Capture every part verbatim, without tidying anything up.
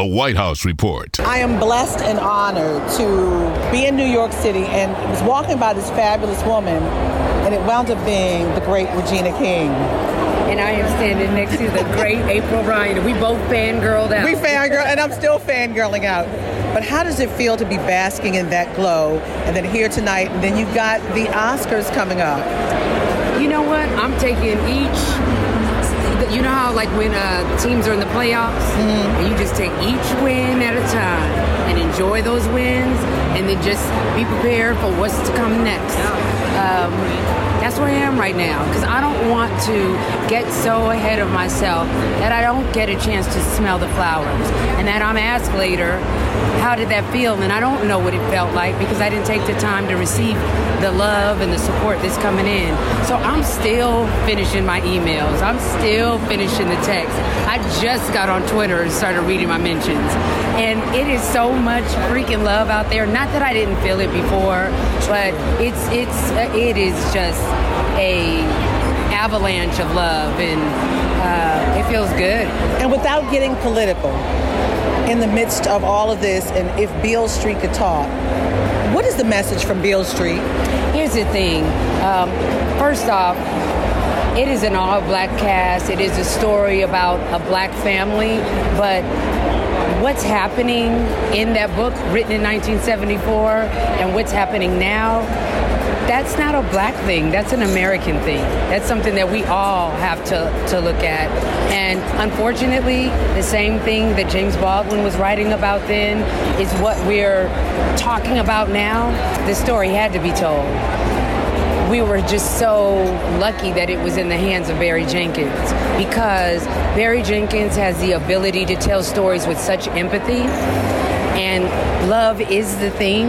The White House Report. I am blessed and honored to be in New York City and was walking by this fabulous woman, and it wound up being the great Regina King. And I am standing next to the great April Ryan. We both fangirled out. We fangirl, and I'm still fangirling out. But how does it feel to be basking in that glow, and then here tonight, and then you've got the Oscars coming up? You know what? I'm taking each... You know how, like, when uh, teams are in the playoffs, mm-hmm. and you just take each win at a time and enjoy those wins, and then just be prepared for what's to come next. Um, that's where I am right now, because I don't want to get so ahead of myself that I don't get a chance to smell the flowers, and that I'm asked later, how did that feel? And I don't know what it felt like because I didn't take the time to receive the love and the support that's coming in. So I'm still finishing my emails. I'm still finishing the text. I just got on Twitter and started reading my mentions. And it is so much freaking love out there. Not that I didn't feel it before, but it's it's it is just a avalanche of love, and uh, it feels good. And without getting political, in the midst of all of this, and if Beale Street could talk, what is the message from Beale Street? Here's the thing. Um, first off, it is an all-black cast. It is a story about a black family, but what's happening in that book, written in nineteen seventy-four, and what's happening now, that's not a black thing. That's an American thing. That's something that we all have to, to look at. And unfortunately, the same thing that James Baldwin was writing about then is what we're talking about now. The story had to be told. We were just so lucky that it was in the hands of Barry Jenkins, because Barry Jenkins has the ability to tell stories with such empathy, and love is the thing.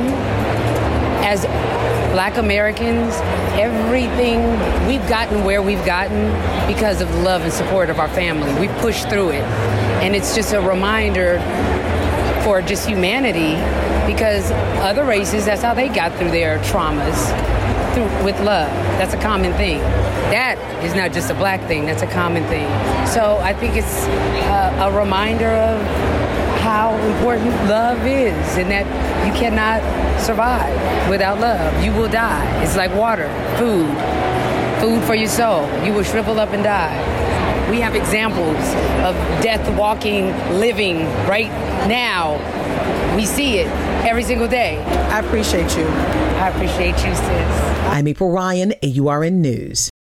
As Black Americans, everything, we've gotten where we've gotten because of the love and support of our family. We've pushed through it. And it's just a reminder for just humanity, because other races, that's how they got through their traumas, through, with love. That's a common thing. That is not just a black thing, that's a common thing. So I think it's a, a reminder of how important love is, and that you cannot survive without love. You will die. It's like water, food, food for your soul. You will shrivel up and die. We have examples of death walking, living right now. We see it every single day. I appreciate you. I appreciate you, sis. I'm April Ryan, A U R N News.